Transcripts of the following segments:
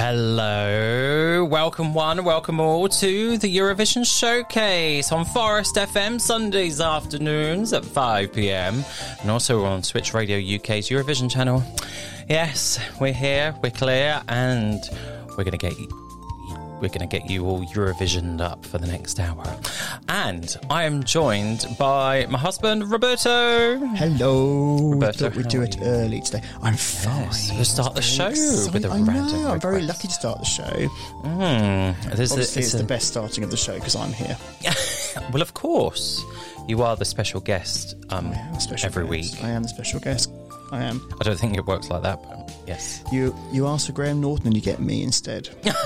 Hello, welcome one, welcome all to the Eurovision Showcase on Forest FM Sundays afternoons at 5 p.m. and also on Switch Radio UK's Eurovision channel. Yes, we're here, we're clear, and we're going to get you all Eurovisioned up for the next hour. And I am joined by my husband, Roberto. Hello. Roberto, we do it early today. I'm fine. Yes, we'll start the show with a I random know, I'm very request. lucky to start the show. Obviously, It's the best starting of the show because I'm here. Well, of course. You are the special guest I am a special every guest. week. I am the special guest. I am. I don't think it works like that, but yes. You ask for Graham Norton and you get me instead.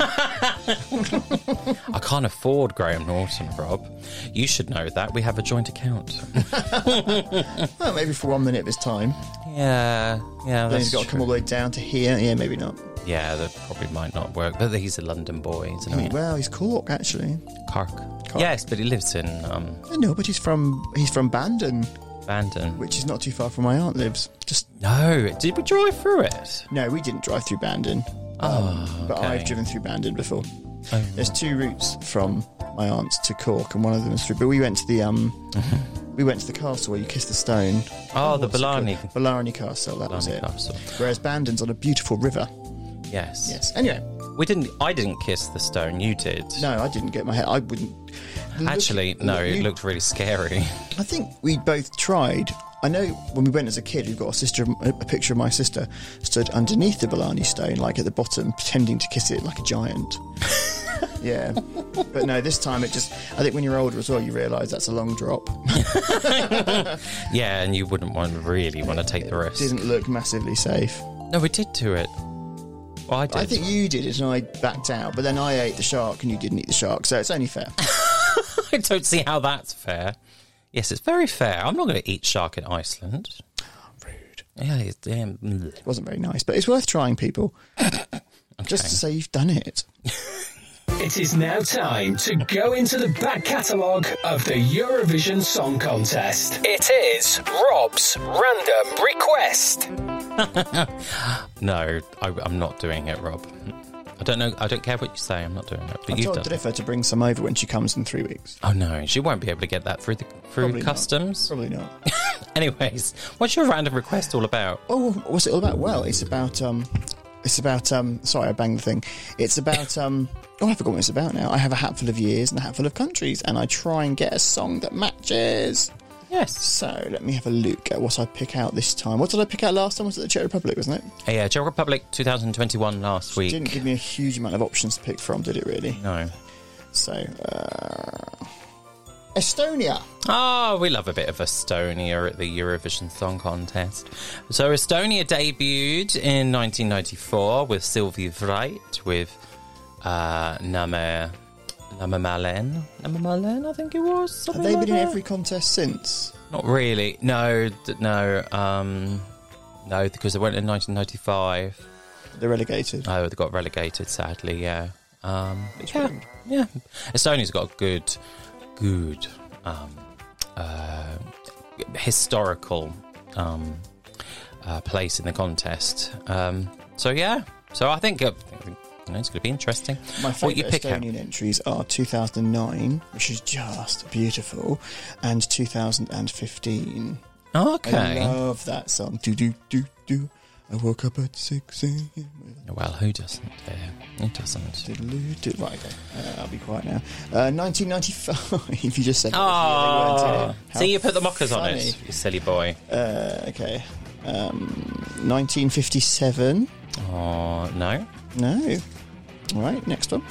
I can't afford Graham Norton, Rob. You should know that. We have a joint account. Well, maybe for 1 minute of his time. Yeah, Then that's he's got to come true. all the way down to here. Yeah, maybe not. Yeah, that probably might not work. But he's a London boy, isn't he? Well, he's Cork actually. Cork. Yes, but he lives in I know, but he's from Bandon, Bandon. which is not too far from where my aunt lives. No, did we drive through it? No, we didn't drive through Bandon. But okay. I've driven through Bandon before. Oh, There's two routes from my aunt's to Cork, and one of them is through. But we went to the we went to the castle where you kiss the stone. Oh, the what's it Blarney. called? Blarney Castle. That was Blarney it. Castle. Whereas Bandon's on a beautiful river. Yes. Yes. Anyway, I didn't kiss the stone. You did. no, I didn't get my head. I wouldn't. Actually, no. It looked really scary. I think we both tried. I know when we went as a kid, we've got a picture of my sister stood underneath the Blarney Stone, like at the bottom, pretending to kiss it like a giant. Yeah. But no, this time I think when you're older as well, you realise that's a long drop. Yeah, and you wouldn't really want to take the risk. Didn't look massively safe. No, we did do it. Well, I did. I think you did it and I backed out, but then I ate the shark and you didn't eat the shark, so it's only fair. I don't see how that's fair. Yes, it's very fair. I'm not going to eat shark in Iceland. Rude. Yeah, it's damn. It wasn't very nice, but it's worth trying, people. Just to say you've done it. It is now time to go into the back catalogue of the Eurovision Song Contest. It is Rob's Random Request. No, I'm not doing it, Rob. I don't know. I don't care what you say. I'm not doing it. But I you've told done it. Driffer to bring some over when she comes in 3 weeks. Oh no, she won't be able to get that through Probably not. customs. Probably not. Anyways, what's your random request all about? Oh, what's it all about? Well, it's about sorry, I banged the thing. It's about oh, I forgot what it's about now. I have a hatful of years and a hatful of countries, and I try and get a song that matches. Yes. So let me have a look at what I pick out this time. What did I pick out last time? Was it the Czech Republic, wasn't it? Yeah, Czech Republic 2021 last week. Didn't give me a huge amount of options to pick from, did it really? No. So, Estonia. Oh, we love a bit of Estonia at the Eurovision Song Contest. So Estonia debuted in 1994 with Sylvie Vreit with Nama Malen, I think it was. Have they been in every contest since? Not really. No, because they went in 1995. They're relegated. Oh, they got relegated, sadly. Yeah. It's rude. Yeah. Estonia's got a good historical place in the contest. So I think it's going to be interesting. My What you favourite pick out? Estonian entries are 2009, which is just beautiful, and 2015. Okay. I love that song. Do do do do. I woke up at 6 a.m. Well, who doesn't? Who doesn't? Right, okay. I'll be quiet now. 1995. You just said. Oh, How see, you put the mockers on funny. it, you silly boy. Okay. 1957. Oh, no. No. All right, next one.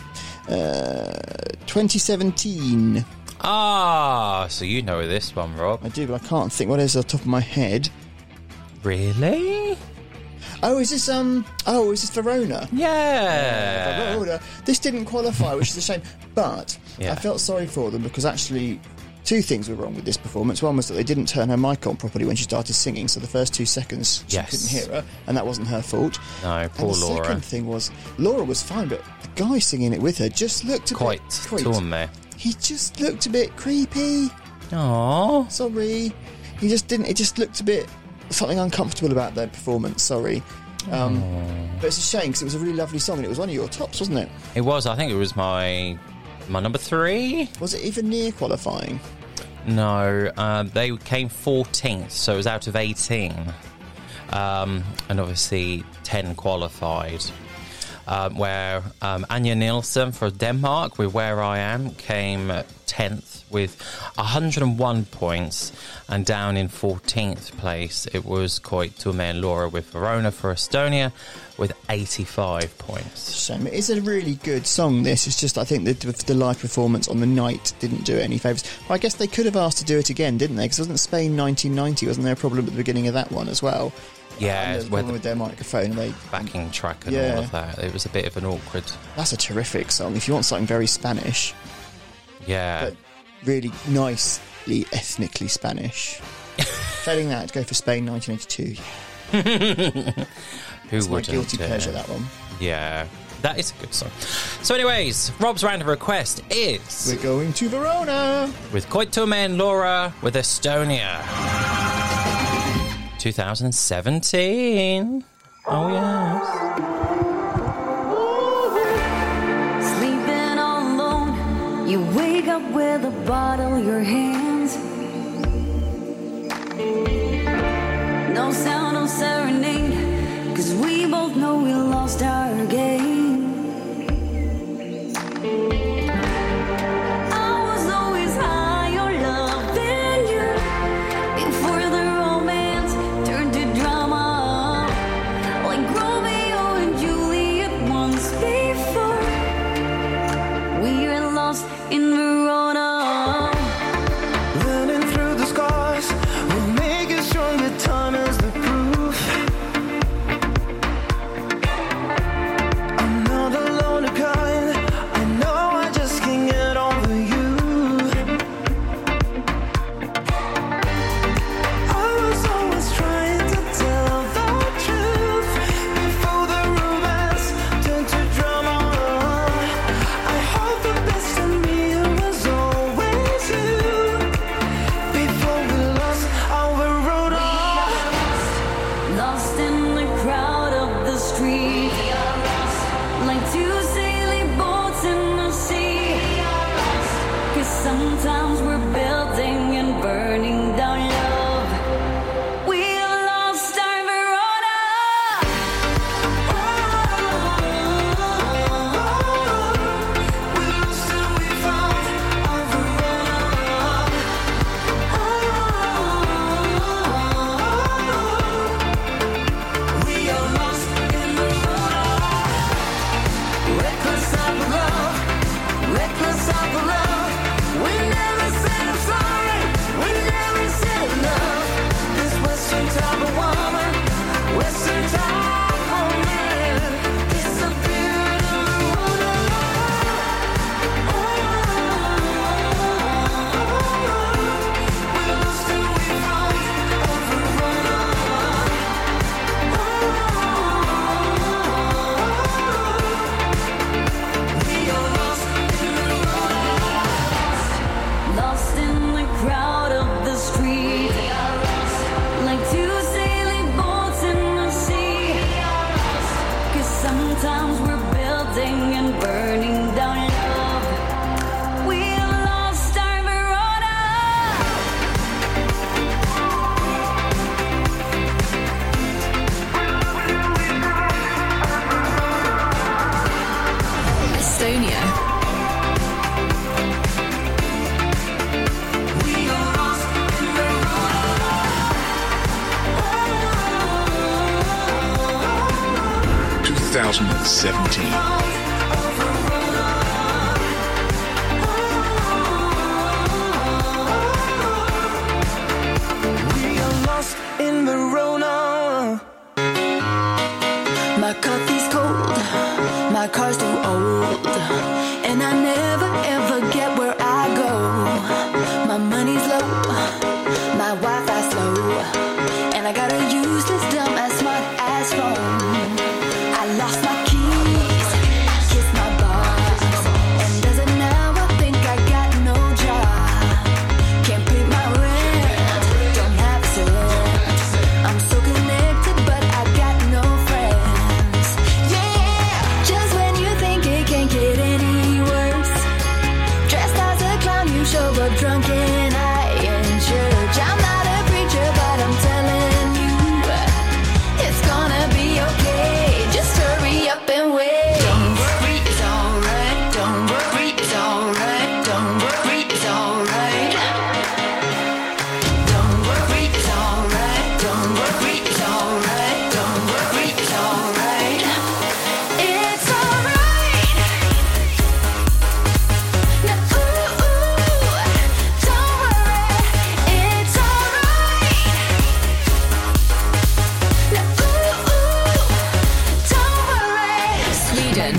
2017. Ah, so you know this one, Rob. I do, but I can't think what it is off the top of my head. Really? Oh, is this Verona? Yeah. Verona. This didn't qualify, which is a shame. But Yeah. I felt sorry for them because actually two things were wrong with this performance. One was that they didn't turn her mic on properly when she started singing, so the first 2 seconds she Yes. couldn't hear her, and that wasn't her fault. No, poor and the Laura. second thing was Laura was fine, but the guy singing it with her just looked a Quite bit torn there. He just looked a bit creepy. Aww. Sorry. He just didn't. It just looked a bit something uncomfortable about their performance. Sorry. But it's a shame because it was a really lovely song and it was one of your tops, wasn't it? It was. I think it was my number 3. Was it even near qualifying? No, they came 14th, so it was out of 18. And obviously 10 qualified. Where Anja Nielsen for Denmark, with Where I Am, came 10th with 101 points, and down in 14th place it was Koitume and Laura with Verona for Estonia with 85 points. Shame. It is a really good song, this. It's just, I think the live performance on the night didn't do it any favours. But I guess they could have asked to do it again, didn't they? Because wasn't Spain 1990, wasn't there a problem at the beginning of that one as well? Yeah, with their microphone and they backing track and all of that. It was a bit of an awkward. That's a terrific song. If you want something very Spanish, but really nicely ethnically Spanish. Failing that, go for Spain 1982. Who It's my wouldn't? guilty pleasure, that one. Yeah, that is a good song. So, anyways, Rob's random request is we're going to Verona with Koitume and Laura with Estonia. 2017. Oh, yes. Sleeping all alone, you wake up with a bottle in your hands. No sound, no serenade, 'cause we both know we lost our game. In Verona, running through the scars, we'll make it stronger. Time is the proof. I'm not alone to kind. I know I just can't get over you. I was always trying to tell the truth before the romance turned to drama. I hope the best in me. lost in the crowd of the street, like two sailing boats in the sea. 'Cause sometimes we're building and burning down love. We lost our Verona. We lost and we found our Verona. We are lost in Verona. Reckless of love, reckless of love. We never said I'm sorry, we never said enough. This Western type of woman, Western type of man, disappeared in Verona. We lost and we found our Verona. We are lost in Verona. Lost in the crowd of the street, like two sailing boats in the sea. 'Cause sometimes we're building and burning down love. We lost our Verona. Estonia. We are lost in Verona. 2017. We are lost in Verona. My coffee's cold, my car's too old, and I never ever get where I go. My money's low, my Wi-Fi's slow, and I gotta use this dumb as smart ass phone. I lost my keys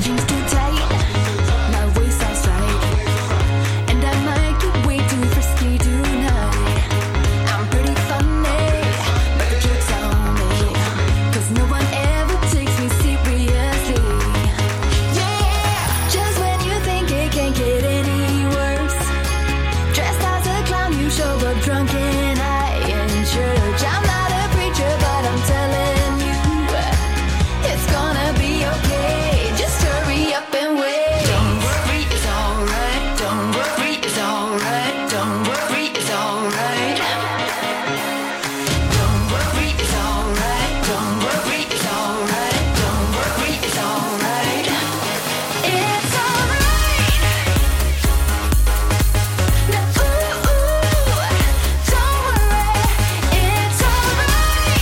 jeans too tight, my waist out straight, and I might get way too frisky tonight. I'm pretty funny, but the joke's on me, 'cause no one ever takes me seriously. Yeah, just when you think it can't get any worse, dressed as a clown you show up drunk and high in church. I'm not a preacher, but I'm telling you, it's gonna be okay. Just hurry up and wait. Don't worry, it's alright. Don't worry, it's alright. Don't worry, it's alright. Don't worry, it's alright. Don't worry, it's alright. Don't worry, it's alright. It's alright. Now, ooh, don't worry, it's alright.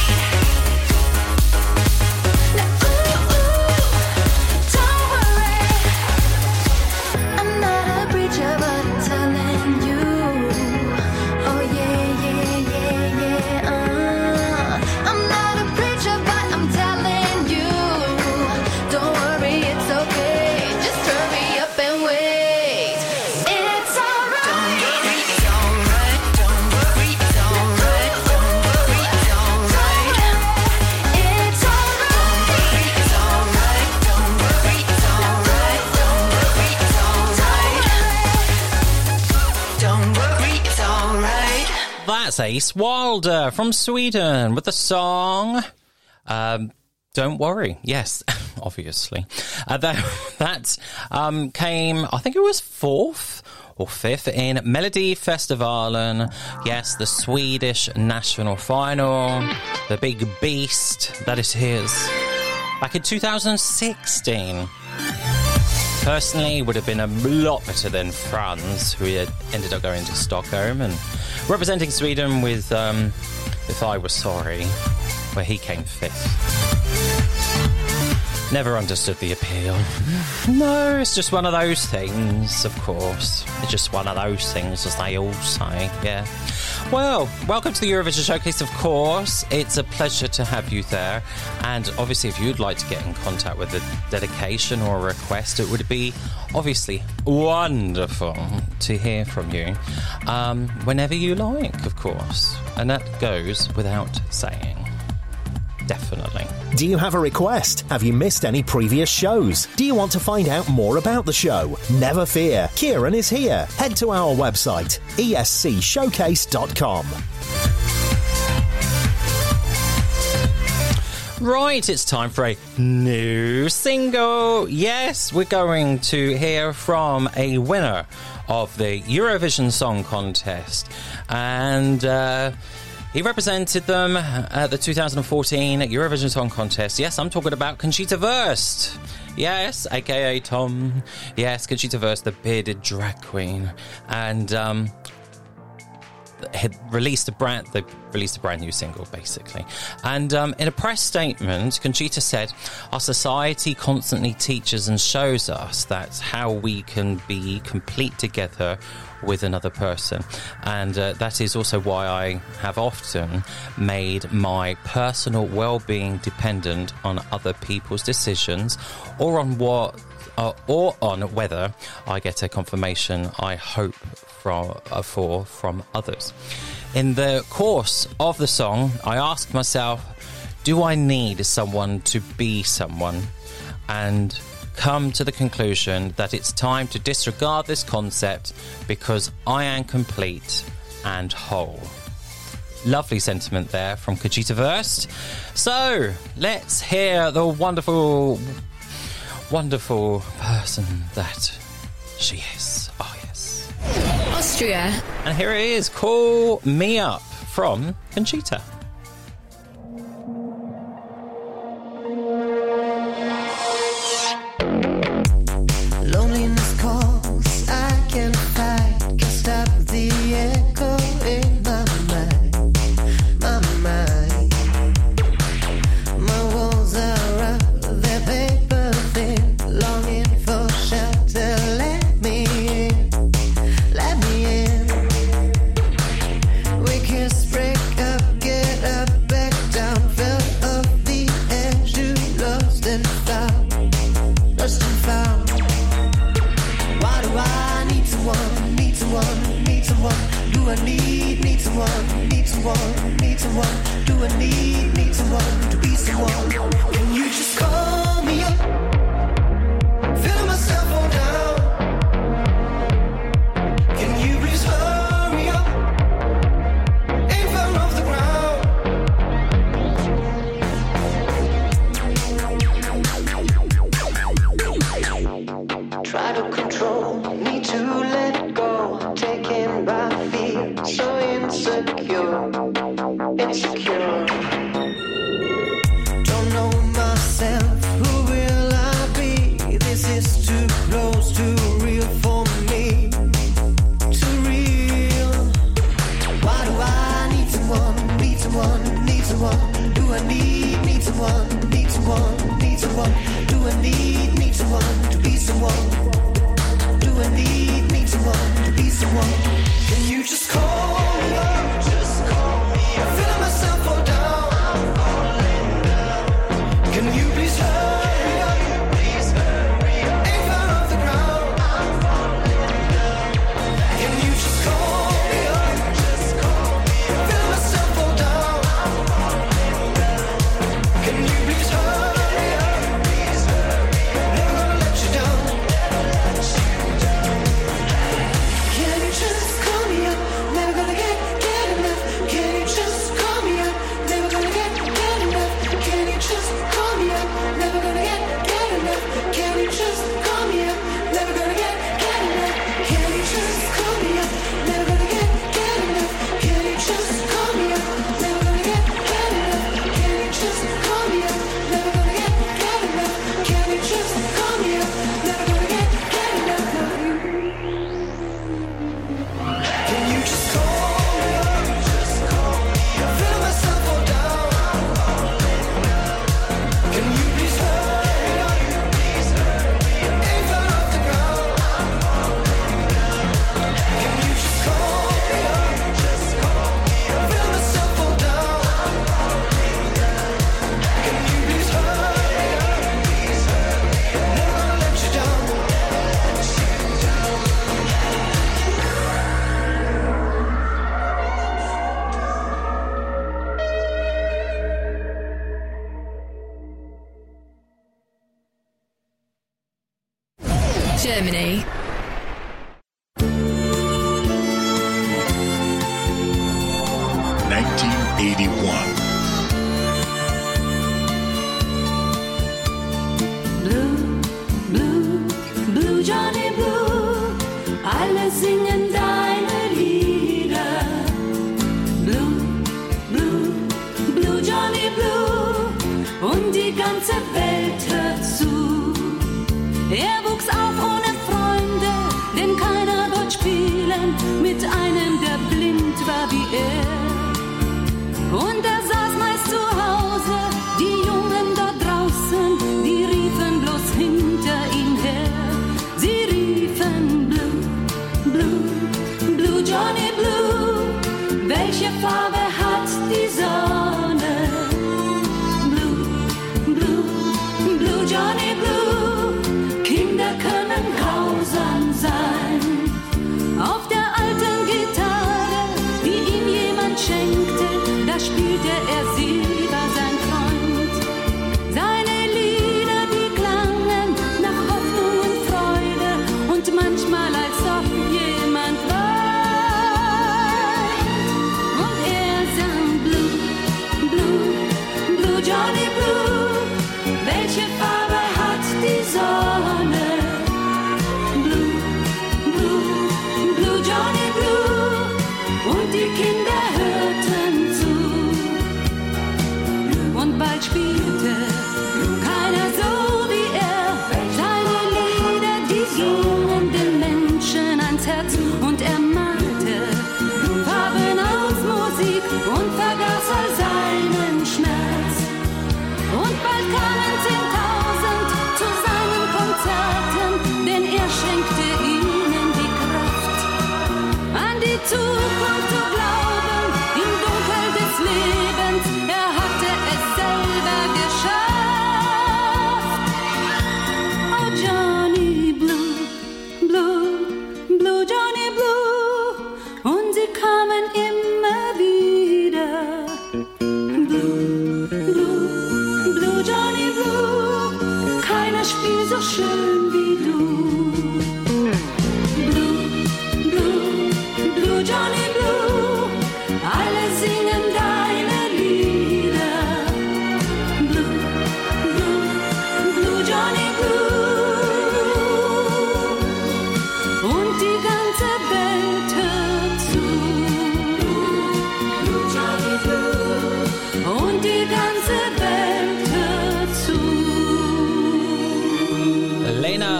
Now, don't worry. I'm not a preacher, but I'm telling you. Oh yeah, yeah, yeah, yeah. I'm not a preacher, but I'm telling you. Don't worry, it's okay. Just hurry up and wait. It's alright. Don't worry, it's alright. Don't worry, it's alright. Don't worry, it's alright. It's alright. Don't worry, it's alright. Don't worry, it's alright. Don't worry, it's alright. That's Ace Wilder from Sweden with the song Don't Worry. Yes, obviously. That came, I think it was 4th or 5th in Melody Festivalen. Yes, the Swedish national final. The big beast that it is. Back in 2016. Personally, would have been a lot better than Franz, who had ended up going to Stockholm and representing Sweden with If I Were Sorry, where he came 5th. Never understood the appeal. No, it's just one of those things, of course. It's just one of those things, as they all say, yeah. Well, welcome to the Eurovision Showcase, of course. It's a pleasure to have you there. And obviously, if you'd like to get in contact with a dedication or a request, it would be obviously wonderful to hear from you whenever you like, of course. And that goes without saying. Definitely. Do you have a request? Have you missed any previous shows? Do you want to find out more about the show? Never fear, Kieran is here. Head to our website, escshowcase.com. Right, it's time for a new single. Yes, we're going to hear from a winner of the Eurovision Song Contest. And he represented them at the 2014 Eurovision Song Contest. Yes, I'm talking about Conchita Wurst. Yes, a.k.a. Tom. Yes, Conchita Wurst, the bearded drag queen. And had released a brand new single, basically. And in a press statement, Conchita said, "Our society constantly teaches and shows us that's how we can be complete together with another person. And that is also why I have often made my personal well-being dependent on other people's decisions or on whether I get a confirmation I hope from others. In the course of the song, I asked myself, do I need someone to be someone? And come to the conclusion that it's time to disregard this concept because I am complete and whole." Lovely sentiment there from Conchita Wurst. So, let's hear the wonderful, wonderful person that she is. Oh, yes. Austria. And here it is, Call Me Up from Conchita. Loneliness calls, I can't fight, can't stop the echo in my mind, my mind. My walls are up, they're paper thin, longing for shelter. Let me in, let me in. We kiss, break up, get do I need someone, need someone, need someone? Do I need someone, need someone, need someone? Do I need someone to be someone? Can you just call me up? Feeling myself all down. Can you please hurry up? Ain't far off the ground. Try to control, need to let go. Taken by fear, so insecure, insecure. Don't know myself, who will I be? This is too close, too real for me. Too real. Why do I need someone, need someone, need someone? Do I need someone, need someone, need someone? Do I need someone to be someone? Do I need someone to be someone? Can you just call me up? Just call me up. Feeling myself fall down. I'm falling down. Can you please hurry up? Please hurry up. Ain't far off the ground. I'm falling down. Can you just call me up? Just call me up. Feeling myself fall down. I'm falling down. Can you please hurry up? Please hurry up. Never gonna let you down. Never let you down. Can you just call me up? Never gonna get enough. Can you just call me up? Never gonna get enough. Can you just call me up? Never gonna get enough. Can you just call me up? Never gonna get enough. Can you just call me up? Never gonna get enough. Can you just call me up? Never gonna get enough. Can you just call me up? Never gonna get enough. Can you just call me up? Never gonna get enough. Can you just call me up? Just call me up. Feel myself fall down. I'm falling down. Can you please hurry up? Please hurry up. Ain't far off the ground. I'm falling down. Can you just call me up? Just call me up. Feel myself fall down. I'm falling down. Can you please hurry up? Please hurry up. Never gonna let you down. Never let you down. Germany. Blue, Blue, Blue Johnny Blue, alle singen deine Lieder. Blue, Blue, Blue Johnny Blue, und die ganze Welt hört zu. Er wuchs auf ohne Freunde, denn keiner wollte spielen mit einem, der blind war wie er. Und er saß meist zu Hause, die Jungen da draußen, die riefen bloß hinter ihm her. Sie riefen Blue, Blue, Blue Johnny Blue, welche Farbe hat die Sonne? Blue, Blue, Blue Johnny Blue, Kinder können grausam sein. Auf der alten Gitarre, die ihm jemand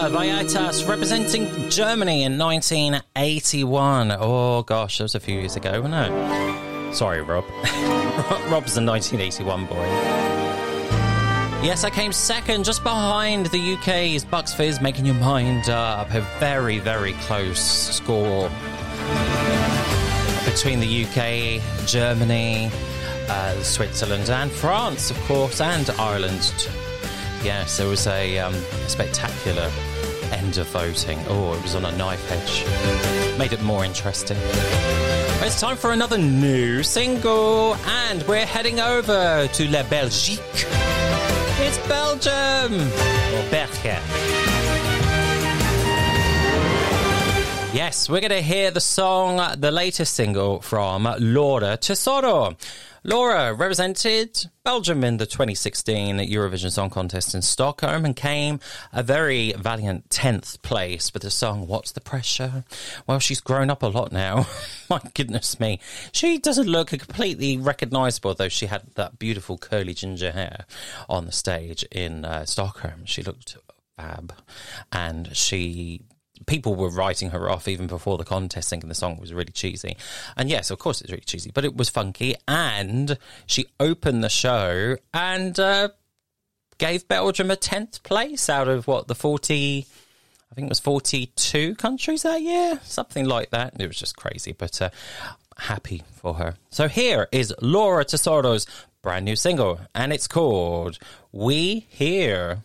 Vietas, representing Germany in 1981. Oh gosh, that was a few years ago, wasn't it? Sorry, Rob. Rob's a 1981 boy. Yes, I came second, just behind the UK's Bucks Fizz, Making Your Mind Up. A very, very close score between the UK, Germany, Switzerland and France, of course, and Ireland. Yes, there was a spectacular end of voting. Oh, it was on a knife edge. Made it more interesting. It's time for another new single, and we're heading over to La Belgique. It's Belgium! Or Belgium. Yes, we're going to hear the song, the latest single from Laura Tesoro. Laura represented Belgium in the 2016 Eurovision Song Contest in Stockholm and came a very valiant 10th place with the song What's the Pressure? Well, she's grown up a lot now. My goodness me. She doesn't look completely recognisable, though she had that beautiful curly ginger hair on the stage in Stockholm. She looked fab. And people were writing her off even before the contest, thinking the song was really cheesy. And yes, of course it's really cheesy, but it was funky. And she opened the show and gave Belgium a 10th place out of the 40... I think it was 42 countries that year, something like that. It was just crazy, but happy for her. So here is Laura Tesoro's brand new single, and it's called We Here.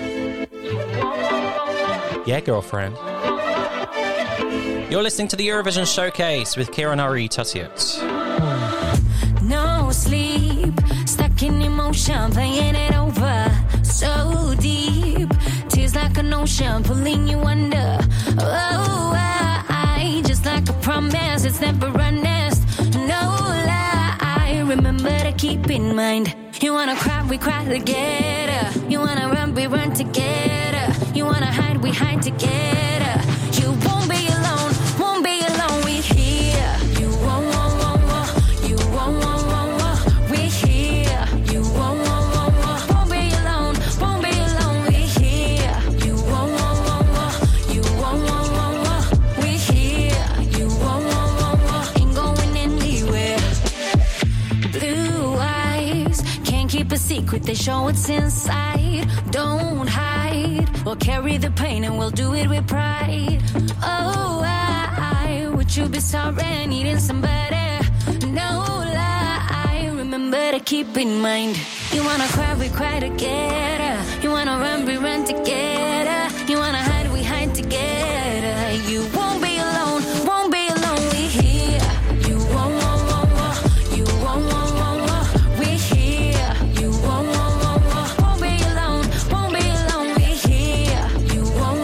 Yeah, girlfriend. You're listening to the Eurovision Showcase with Kieran Ari Tuttiot. No sleep, stuck in emotion, playing it over so deep. Tears like an ocean, pulling you under. Oh, I just like a promise, it's never honest. No lie, I remember to keep in mind. You wanna cry, we cry together. You wanna run, we run together. You wanna hide, we hide together. You won't be alone, won't be alone, we here. You won't, you won't, we here. You won't be alone, we here. You won't, we here. You won't, ain't going anywhere. Blue eyes, can't keep a secret, they show what's inside. Don't hide, we'll carry the pain and we'll do it with pride. Oh, would you be sorry needing somebody? No lie, remember to keep in mind. You wanna cry, we cry together. You wanna run, we run together. You wanna hide, we hide together. You won't be alone, we here. You won't, we here. You won't be alone, we here. You won't,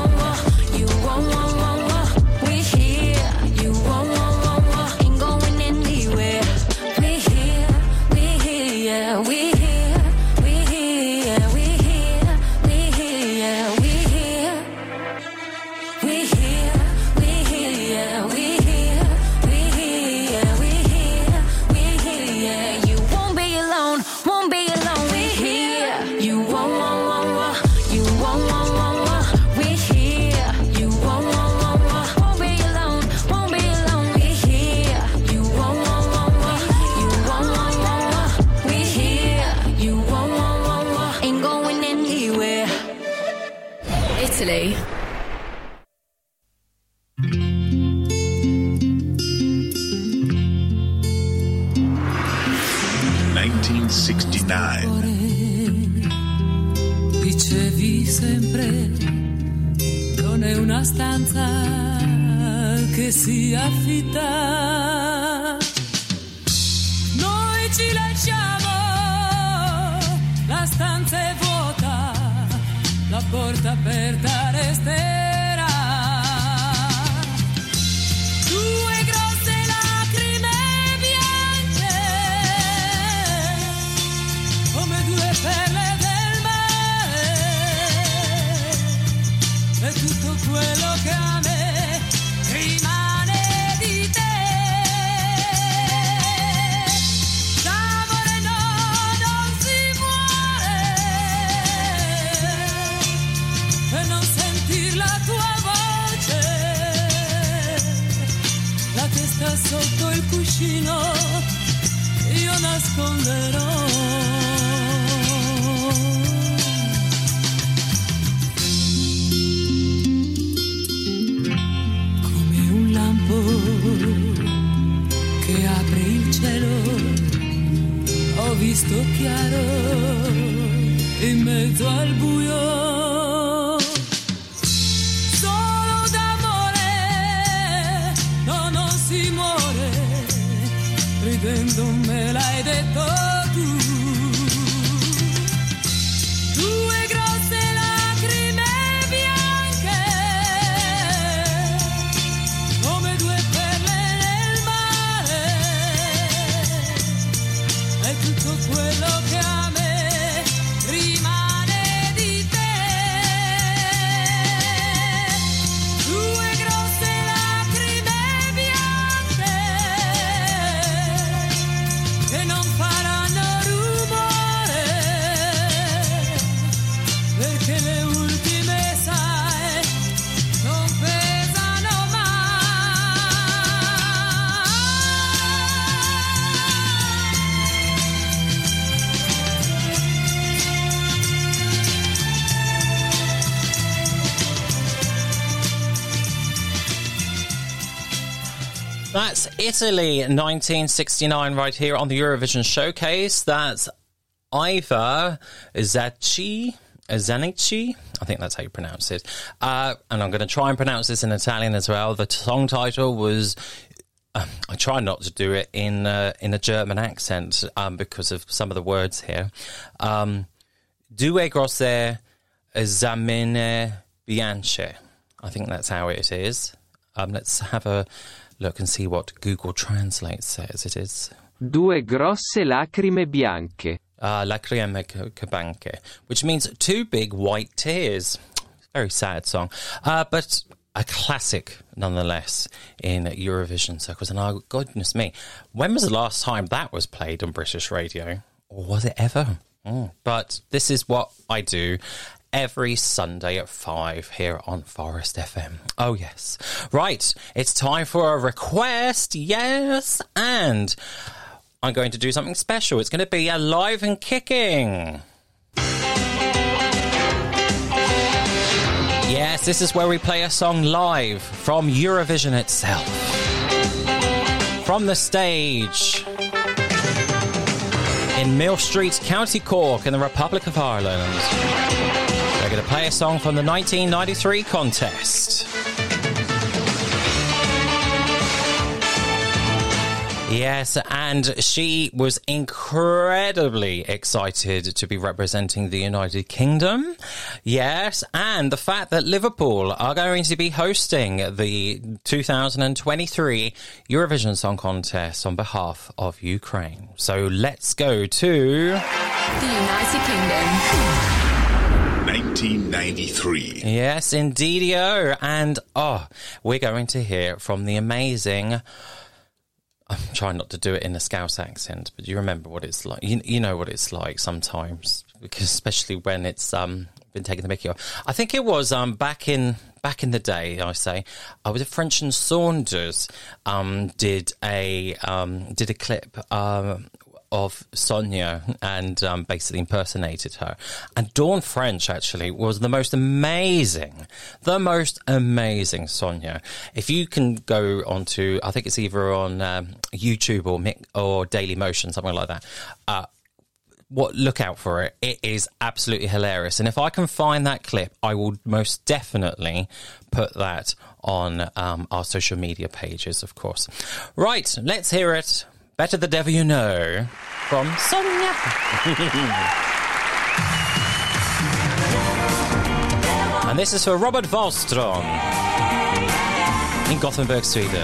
we here. You won't, ain't going anywhere. We here, we here, we here, we here, we here, we here, we here. We here, we here, we here, we here, we here, we here. You won't be alone, we here. You won't, we here. You won't be alone, we here. You won't, we here. You won't, ain't going anywhere. Italy. Dicevi sempre, non è una stanza che si affitta. Noi ci lasciamo, la stanza è vuota, la porta aperta resterà. Due grosse lacrime bianche, come due perle del mare, e tutto quello che a me rimane di te. D'amore no, non si muore, e non senti sotto il cuscino io nasconderò. Come un lampo che apre il cielo, ho visto chiaro in mezzo al buio. Solo d'amore, no, non si muore, ridendo me l'hai detto tu. Due grosse lacrime bianche, come due perle nel mare, è tutto quello che a me rimane di te. Due grosse lacrime bianche che non faranno rumore, perché le ultime, sai, non pesano mai. That's Italy 1969 right here on the Eurovision Showcase. That's Iva Zanicchi. I think that's how you pronounce it. And I'm going to try and pronounce this in Italian as well. The song title was... I try not to do it in a German accent because of some of the words here. Due grosse zamine bianche. I think that's how it is. Let's have a look and see what Google Translate says it is. Due grosse lacrime bianche. Lacrime bianche, which means two big white tears. Very sad song. But a classic, nonetheless, in Eurovision circles. And oh, goodness me, when was the last time that was played on British radio? Or was it ever? But this is what I do every Sunday at 5 here on Forest FM. Oh, yes. Right, it's time for a request, yes, and I'm going to do something special. It's going to be Alive and Kicking. Yes, this is where we play a song live from Eurovision itself. From the stage in Mill Street, County Cork in the Republic of Ireland. We're going to play a song from the 1993 contest. Yes, and she was incredibly excited to be representing the United Kingdom. Yes, and the fact that Liverpool are going to be hosting the 2023 Eurovision Song Contest on behalf of Ukraine. So let's go to the United Kingdom. 1993. Yes, indeedio. And, we're going to hear from the amazing... I'm trying not to do it in a Scouse accent, but you remember what it's like. You know what it's like sometimes, because especially when it's been taking the mickey off. I think it was back in the day. I say I was at French and Saunders. Did a clip of Sonia and basically impersonated her. And Dawn French actually was the most amazing Sonia. If you can go onto, I think it's either on YouTube or Daily Motion, something like that. Look out for it. It is absolutely hilarious. And if I can find that clip, I will most definitely put that on our social media pages, of course. Right, let's hear it. Better the Devil You Know from Sonia. And this is for Robert Wallström in Gothenburg, Sweden.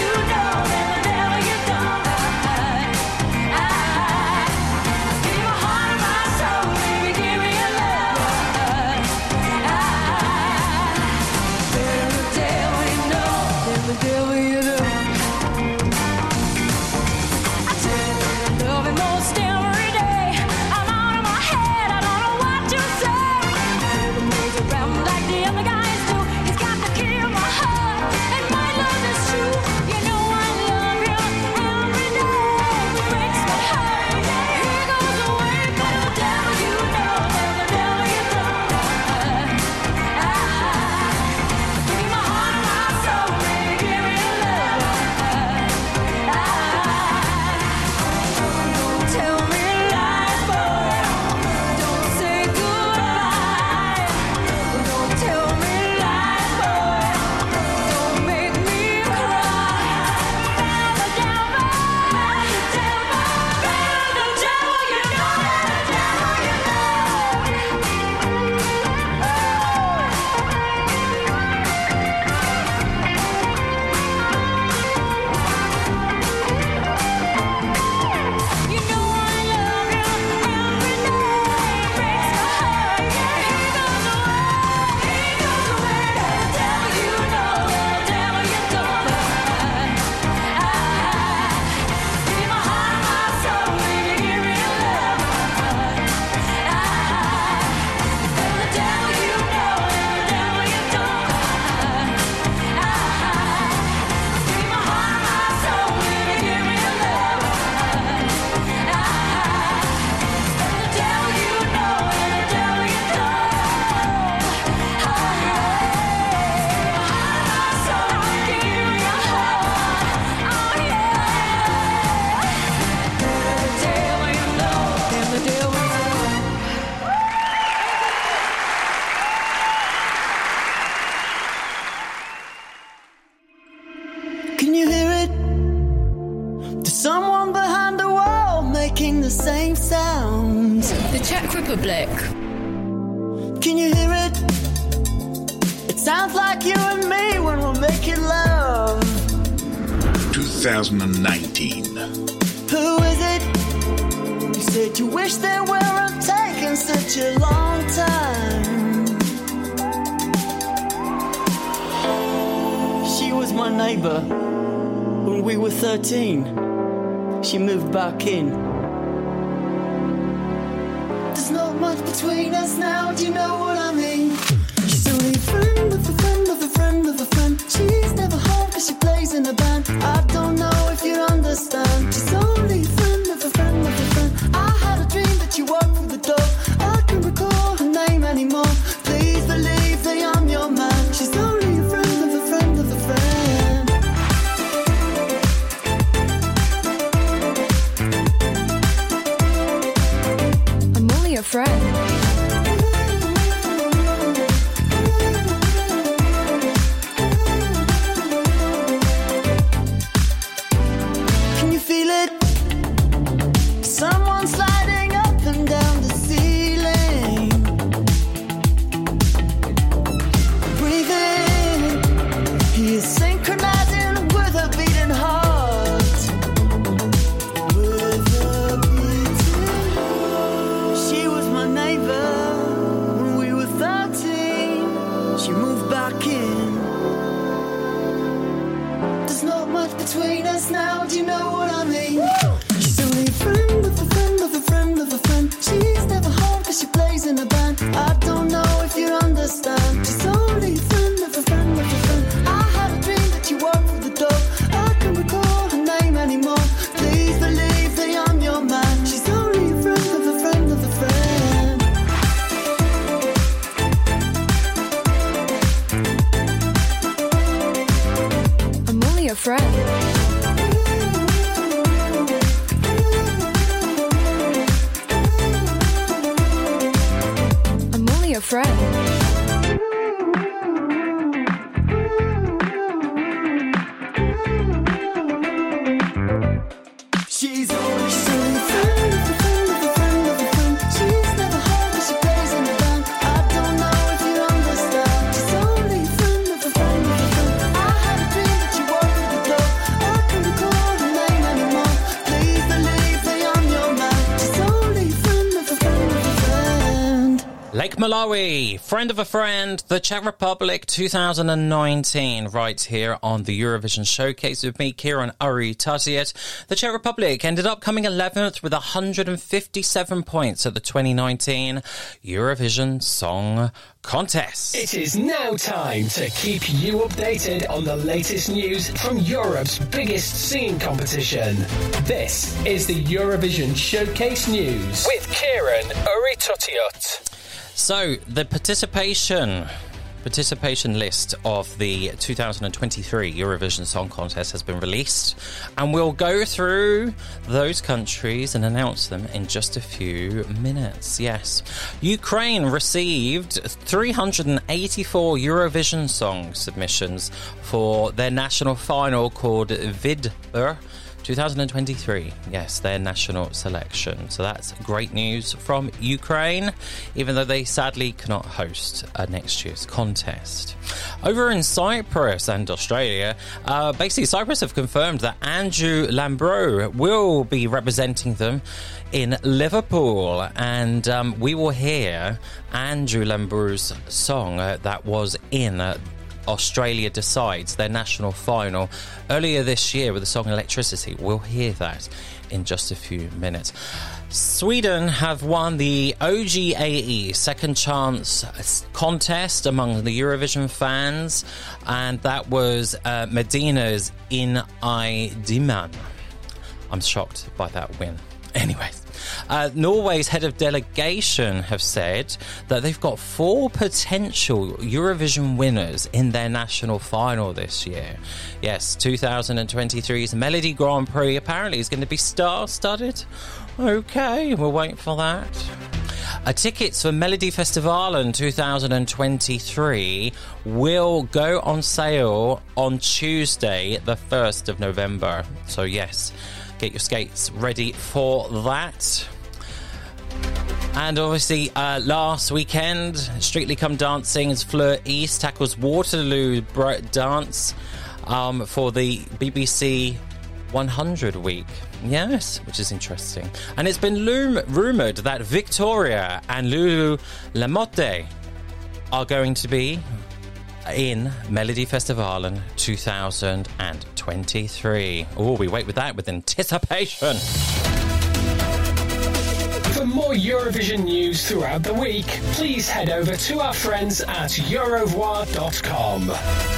Give a heart To someone behind the wall making the same sound. The Czech Republic. Can you hear it? It sounds like you and me when we're making love. 2019. Who is it? You said you wish they weren't taking such a long time. She was my neighbour when we were 13. She moved back in. There's not much between us now, do you know what I mean? She's only a friend of a friend of a friend of a friend. She's never home cause she plays in a band. I don't know if you understand. She's only a friend of a friend of a friend. I had a dream that you walked through the door. I can't recall her name anymore. Please believe that I'm your man. She's only a friend of a friend of a friend. I'm only a friend. Can you feel it? Someone sliding up and down the ceiling. Breathe in. He is synchronizing with a beating heart. With a beating heart. She was my neighbor when we were 13. She moved back in. There's not much between us now, do you know what I mean? She's only a friend of a friend of a friend of a friend. She's never home cause she plays in a band. I don't know if you understand. She's only a friend of a friend of a friend. I had a dream that you walked through the door. I can't recall her name anymore. Please believe that I'm your man. She's only a friend of a friend of a friend. I'm only a friend. I'm only a friend. She's only a friend of a friend of a friend of a friend. She's never home cause she plays in a band. I don't know if you understand. She's only a friend of a friend of a friend. I had a dream that you walked through the door. I can't recall her name anymore. Please believe that I'm your man. She's only a friend of a friend of a friend. Lake Malawi, Friend of a Friend, the Czech Republic 2019, right here on the Eurovision Showcase with me, Kieran Uri Tasiet. The Czech Republic ended up coming 11th with 157 points at the 2019 Eurovision Song Contest. It is now time to keep you updated on the latest news from Europe's biggest singing competition. This is the Eurovision Showcase News with Kieran Uri Tasiet. So, the participation list of the 2023 Eurovision Song Contest has been released, and we'll go through those countries and announce them in just a few minutes. Yes, Ukraine received 384 Eurovision song submissions for their national final called Vidber 2023, yes, their national selection. So that's great news from Ukraine, even though they sadly cannot host next year's contest. Over in Cyprus and Australia, basically Cyprus have confirmed that Andrew Lambro will be representing them in Liverpool, and we will hear Andrew Lambro's song that was in Australia Decides, their national final earlier this year with the song Electricity. We'll hear that in just a few minutes. Sweden have won the OGAE Second Chance contest among the Eurovision fans, and that was Medina's In I Diman. I'm shocked by that win. Anyways, Norway's head of delegation have said that they've got 4 potential Eurovision winners in their national final this year. Yes, 2023's Melody Grand Prix apparently is going to be star-studded. Okay, we'll wait for that. Tickets for Melody Festivalen 2023 will go on sale on Tuesday, the 1st of November. So yes, get your skates ready for that. And obviously, last weekend, Strictly Come Dancing's Fleur East tackles Waterloo Dance for the BBC 100 week. Yes, which is interesting. And it's been rumoured that Victoria and Lulu Lamotte are going to be in Melodifestivalen 2023. Oh, we wait with that with anticipation. For more Eurovision news throughout the week, please head over to our friends at eurovoix.com.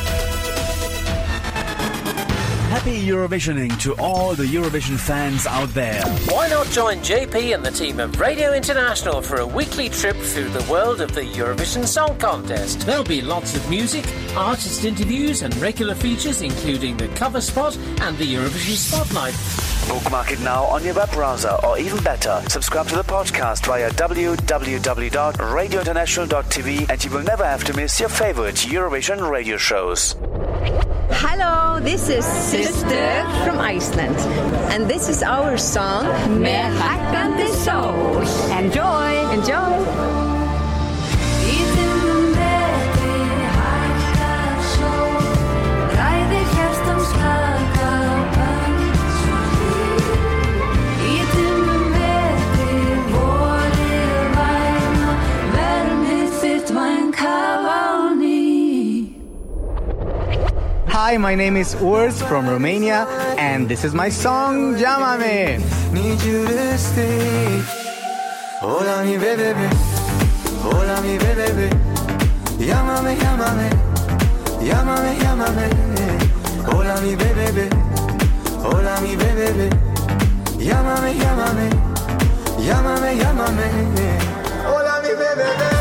Happy Eurovisioning to all the Eurovision fans out there. Why not join JP and the team of Radio International for a weekly trip through the world of the Eurovision Song Contest? There'll be lots of music, artist interviews and regular features including the cover spot and the Eurovision Spotlight. Bookmark it now on your web browser, or even better, subscribe to the podcast via www.radiointernational.tv and you will never have to miss your favorite Eurovision radio shows. Hello, this is Sister from Iceland, and this is our song Með hækkandi sól. Enjoy! Enjoy! Hi, my name is Urs from Romania, and this is my song, Llámame. Need you to stay. Hola mi bebé, hola mi bebé. Llámame, llámame, llámame, llámame. Hola mi bebé, hola mi bebé. Llámame, llámame, llámame, llámame. Hola mi bebé.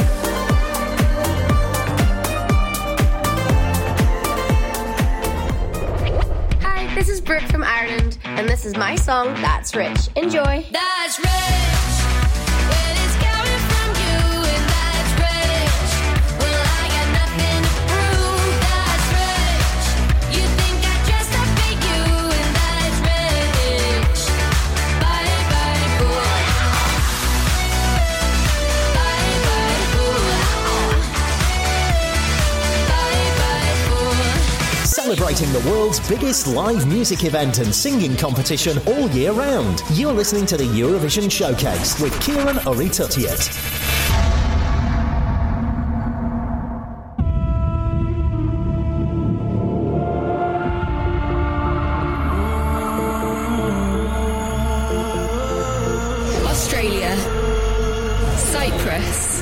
This is Brooke from Ireland, and this is my song, That's Rich. Enjoy. That's rich. When it's coming from you, and that's rich. Well, I got nothing to prove. That's rich. You think I dressed up for you, and that's rich. Bye bye fool. Bye bye fool. Bye bye fool. Celebrating the world's biggest live music event and singing competition all year round. You're listening to the Eurovision Showcase with Kieran Uritutiet. Australia. Cyprus.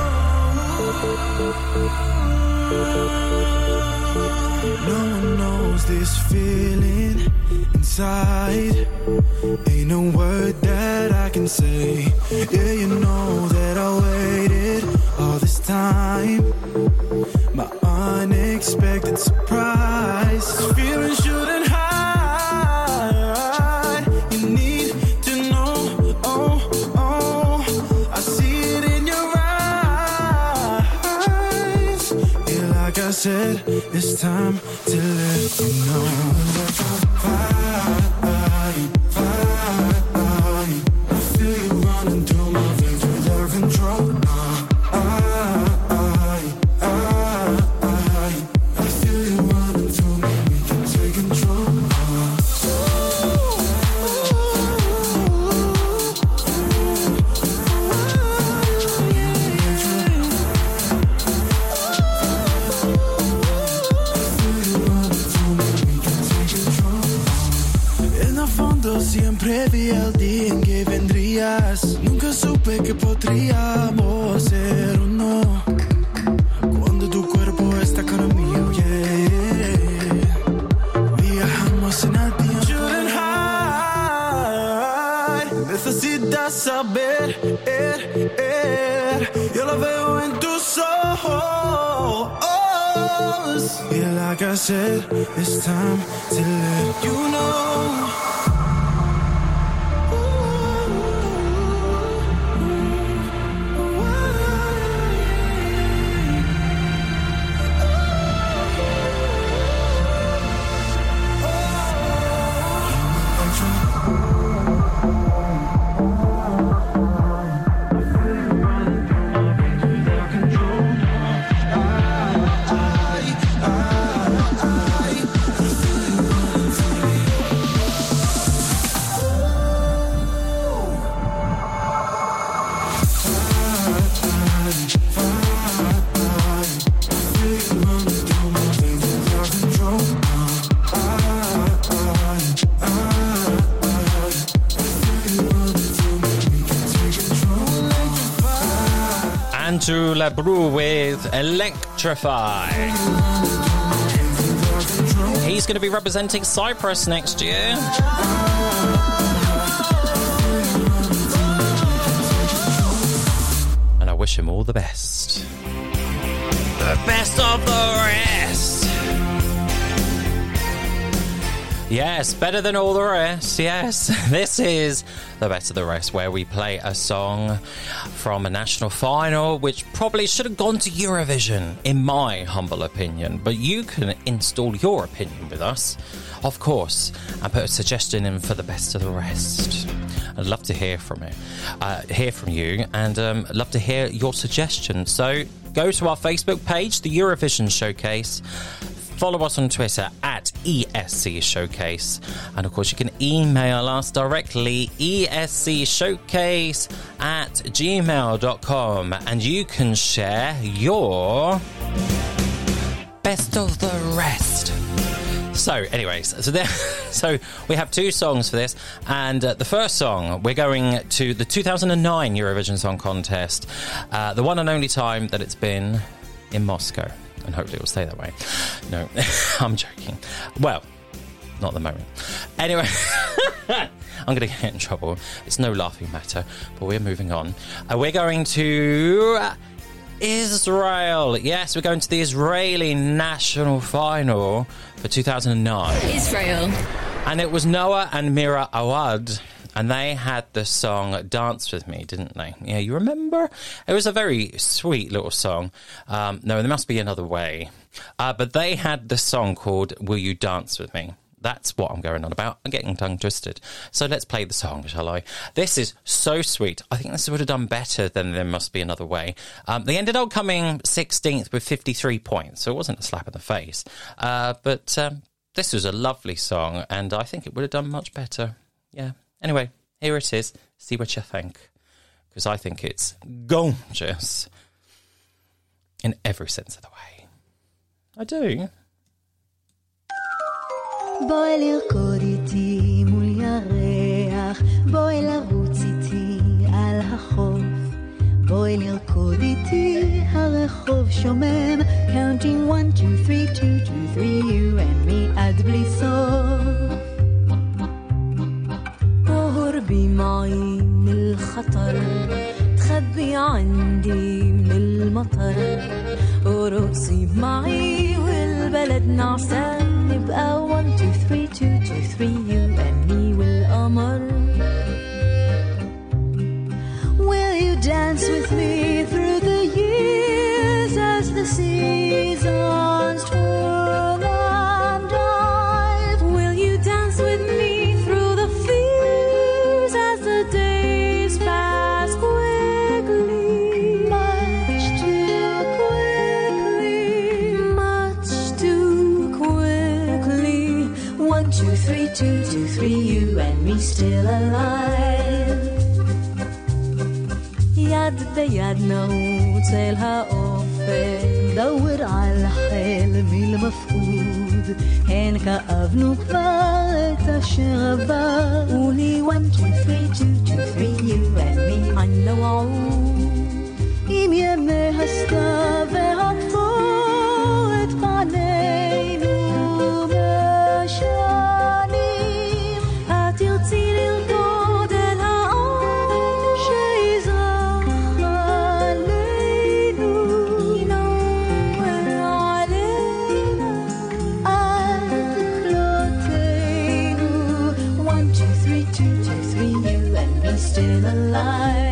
No one knows this feeling inside. Ain't no word that I can say. Yeah, you know that I waited all this time. My unexpected surprise. This feeling shouldn't hide. You need to know. Oh, oh, I see it in your eyes. Yeah, like I said, it's time to let you know. I feel you running through my veins without control. I feel you running through me, we can take control. Siempre vi el día en que vendrías. Nunca supe que podríamos ser uno. Cuando tu cuerpo está con el mío, yeah. Viajamos en el tiempo. Shouldn't hide. Necesitas saber, yo lo veo en tus ojos. Yeah, like I said, it's time to let you know. Andrew Lebrou with Electrify. He's going to be representing Cyprus next year. And I wish him all the best. The best of the rest. Yes, better than all the rest. Yes, this is the best of the rest, where we play a song from a national final which probably should have gone to Eurovision, in my humble opinion. But you can install your opinion with us, of course, and put a suggestion in for the best of the rest. I'd love to hear from you, and love to hear your suggestions. So go to our Facebook page, the Eurovision Showcase. Follow us on Twitter at ESC Showcase. And of course, you can email us directly, escshowcase@gmail.com. And you can share your best of the rest. So, anyways, so we have two songs for this. And the first song, we're going to the 2009 Eurovision Song Contest. The one and only time that it's been in Moscow. And hopefully it will stay that way. No, I'm joking. Well, not at the moment. Anyway, I'm going to get in trouble. It's no laughing matter, but we're moving on. We're going to Israel. Yes, we're going to the Israeli national final for 2009. Israel. And it was Noah and Mira Awad. And they had the song Dance With Me, didn't they? Yeah, you remember? It was a very sweet little song. No, there must be another way. But they had the song called Will You Dance With Me? That's what I'm going on about. I'm getting tongue twisted. So let's play the song, shall I? This is so sweet. I think this would have done better than There Must Be Another Way. They ended up coming 16th with 53 points, so it wasn't a slap in the face. But this was a lovely song, and I think it would have done much better. Yeah. Anyway, here it is. See what you think. Because I think it's gorgeous in every sense of the way. I do. בואי לרקוד איתי מול ירח, בואי לרוץ איתי על החוף, בואי לרקוד איתי הרחוב שומם, counting 1, 2, 3, 2, 2, 3, you and me עד בלי סוף. قربي معي من الخطر تخبي عندي من المطر ورقصي معي والبلد نعسان نبقى 1, 2, 3, 2, 2, 3 you and me والقمر. Will you dance with me through the years as the seasons twirl and dive? Will you dance with me through the fears as the days pass quickly? Much too quickly, much too quickly. 1, 2, 3, 2, 2, 3, you and me still alive. يد بيد نوت אל האופק דור על חלמי למפקוד הן כאבנו כבר את אשר עבר ולי 1, 2, 3, 2, 2, 3 you and me ענה ועוד עם ימי הסתיו והפכו את פנינו משנים התרצי לרקוד אל האור שיזרח עלינו ועלינו עד כלותינו 1, 2, 3, 2, 2, 3 you and me still alive.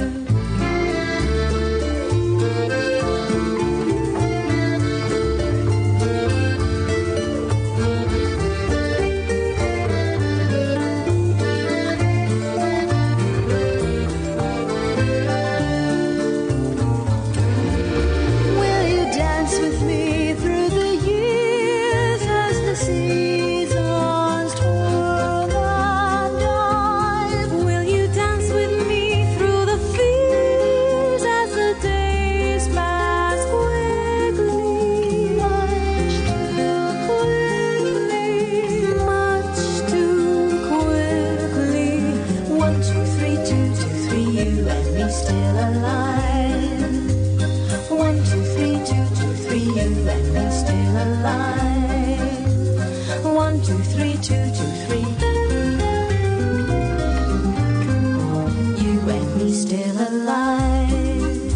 Will you dance with me through the years as the seasons twirl and dive? Will you dance with me through the fears as the days pass quickly? Much too quickly, much too quickly. 1, 2, 3, 2, 2, 3, you and me still alive. still alive?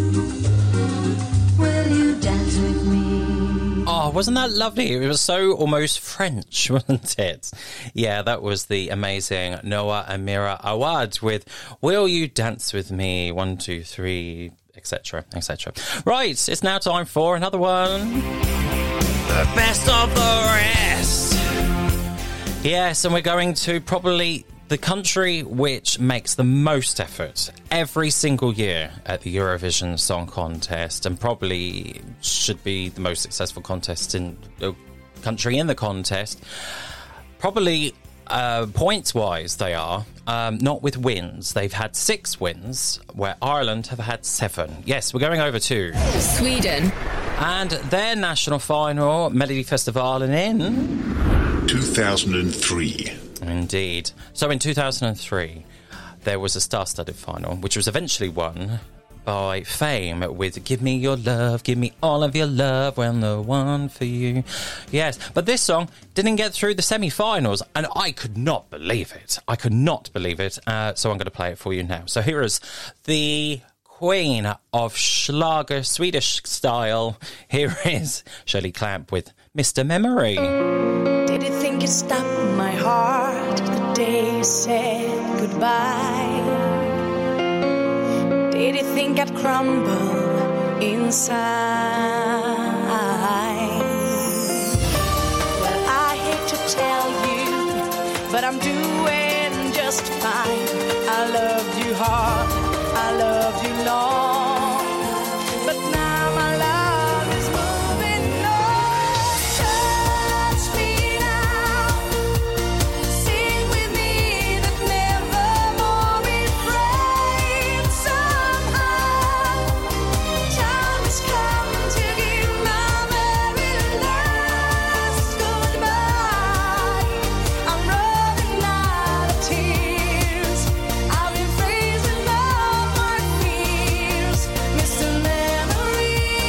Will you dance with me? Oh, wasn't that lovely? It was so almost French, wasn't it? Yeah, that was the amazing Noah and Mira Awad with Will You Dance With Me? 1, 2, 3, etc., etc. Right, it's now time for another one. The best of the rest. Yes, and we're going to probably the country which makes the most effort every single year at the Eurovision Song Contest, and probably should be the most successful contest in the country in the contest. Probably points-wise, they are. Not with wins. They've had 6 wins, where Ireland have had 7. Yes, we're going over to Sweden. And their national final, Melodifestivalen in 2003. Indeed. So in 2003, there was a star-studded final, which was eventually won by Fame with Give Me Your Love, Give Me All of Your Love, When the One for You. Yes, but this song didn't get through the semi-finals, and I could not believe it. I could not believe it, so I'm going to play it for you now. So here is the queen of Schlager, Swedish style. Here is Shirley Clamp with Mr. Memory. Did you think you'd stop my heart the day you said goodbye? Did you think I'd crumble inside? Well, I hate to tell you, but I'm doing just fine. I loved you hard, I loved you long, but now my love is moving on. Touch me now, sing with me that nevermore refrain. Somehow, time has come to give my very last goodbye. I'm running out of tears. I've been freezing all my fears, Mr. Memory.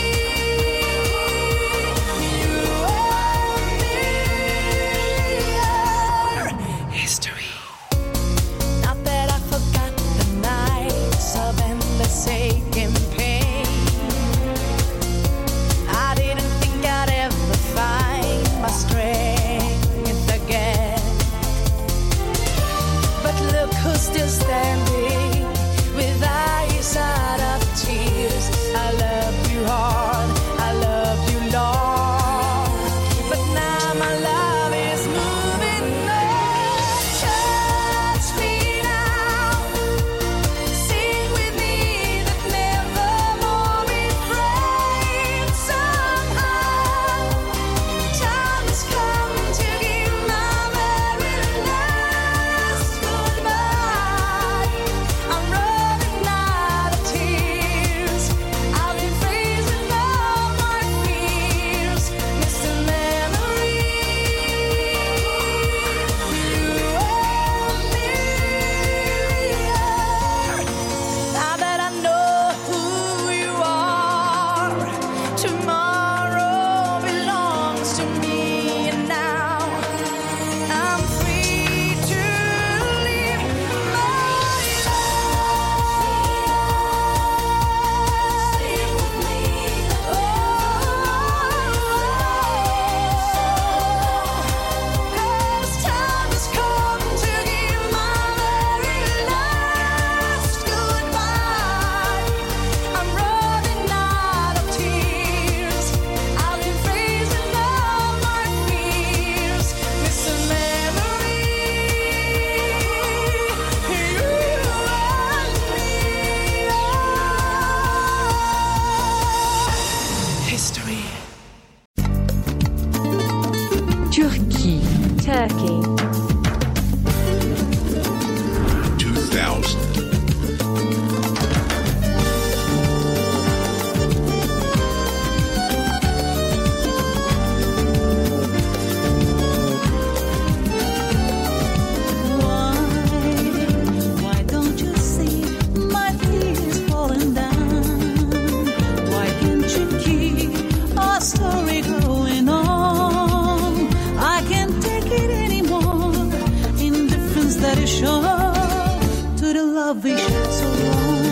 You are history. Not that I forgot the nights of endless ache and pain. I didn't think I'd ever find my strength again. But look who's still standing with eyes out of tears. I love you hard, I love you long, but now my love is moving on. Touch me now, sing with me that nevermore refrain. Somehow, time has come to give my very last goodbye. I'm running out of tears. I've been freezing all my fears, Mr. Memory. You are now that I know who you are. Tomorrow belongs to me, and now I'm free to live my life. Sing with me, cause time has come to give my very last goodbye. I'm running out of tears. I've been freezing all my fears, Mr. Memory. History. Turkey. Turkey. 2000. Why don't you see my tears falling down? Why can't you keep our story going on? I can't take it anymore. Indifference that is shown to the love we shared so long.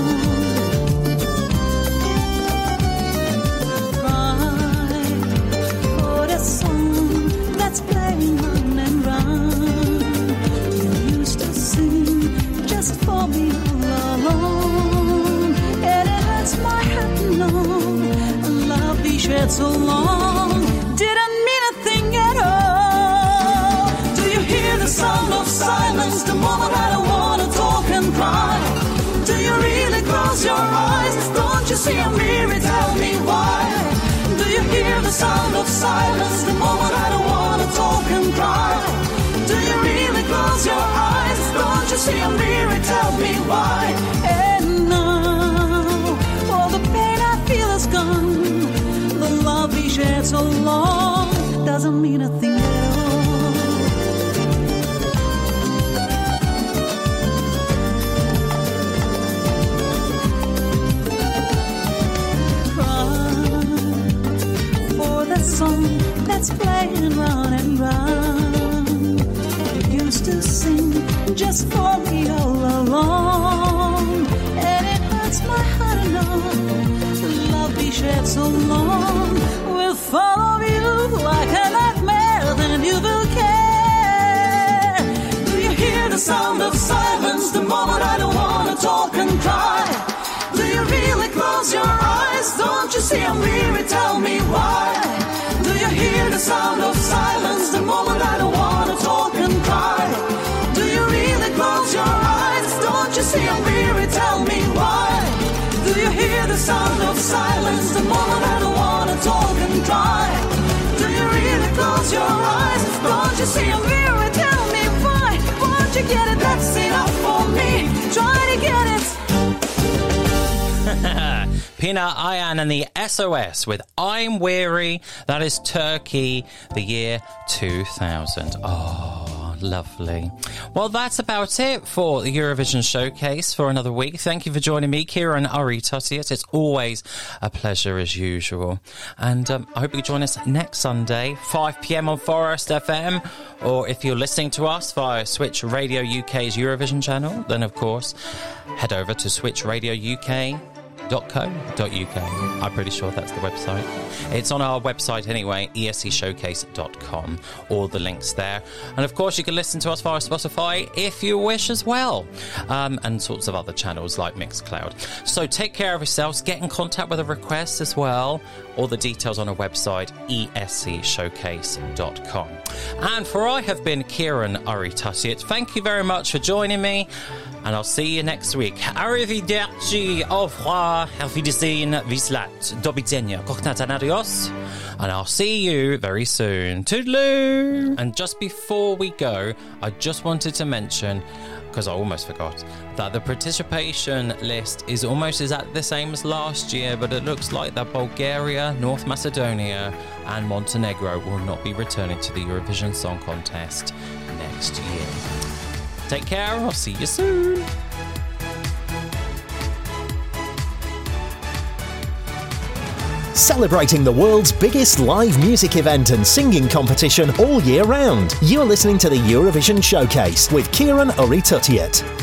so long didn't mean a thing at all. Do you hear the sound of silence the moment I don't want to talk and cry? Do you really close your eyes? Don't you see I'm weary? Tell me why. Do you hear the sound of silence the moment I don't want to talk and cry? Do you really close your eyes? Don't you see I'm weary? Tell me why. And now all the pain I feel is gone. The love we shared so long doesn't mean a thing at song that's playing round and round. You used to sing just for me all along, and it hurts my heart to know the love we shared so long will follow you like a nightmare. Then you will care. Do you hear the sound of silence the moment I don't want to talk and cry? Do you really close your eyes? Don't you see I'm weary? Tell me why. Do you hear the sound of silence the moment I don't want to talk and cry? Do you really close your eyes? Don't you see I'm weary? Tell me why. Do you hear the sound of silence the moment I don't want to talk and cry? Do you really close your eyes? Don't you see I'm weary? Tell me why. Won't you get it? That's enough for me. Try to get it. Pina Ayan and the SOS with I'm Weary. That is Turkey, the year 2000. Oh, lovely. Well, that's about it for the Eurovision Showcase for another week. Thank you for joining me, Kieran Aritautiet. It's always a pleasure as usual. And I hope you join us next Sunday, 5 p.m. on Forest FM. Or if you're listening to us via Switch Radio UK's Eurovision channel, then of course, head over to switchradiouk.co.uk. I'm pretty sure that's the website. It's on our website anyway, escshowcase.com. All the links there. And of course, you can listen to us via Spotify if you wish as well. And sorts of other channels like Mixcloud. So take care of yourselves. Get in contact with a request as well. All the details on our website, escshowcase.com. And for I have been Kieran Aritautiet. Thank you very much for joining me. And I'll see you next week. Arrivederci, au revoir, auf Wiedersehen, Vislat, do widzenia, kochnaten, adios. And I'll see you very soon. Toodaloo! And just before we go, I just wanted to mention, because I almost forgot, that the participation list is almost the same as last year, but it looks like that Bulgaria, North Macedonia and Montenegro will not be returning to the Eurovision Song Contest next year. Take care, I'll see you soon. Celebrating the world's biggest live music event and singing competition all year round. You're listening to the Eurovision Showcase with Kieran Aritautiet.